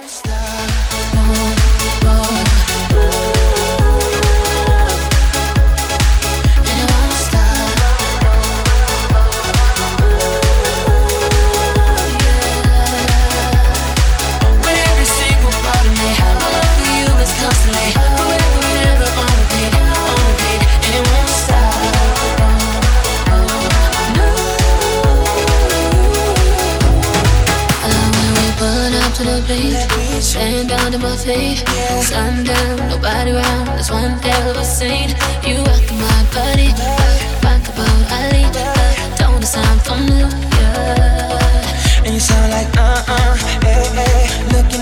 Stand down to my feet, sundown, nobody around. That's one hell of a scene. You rockin' my body, rock about Ali. Don't it sound familiar? And you sound like hey, hey. Look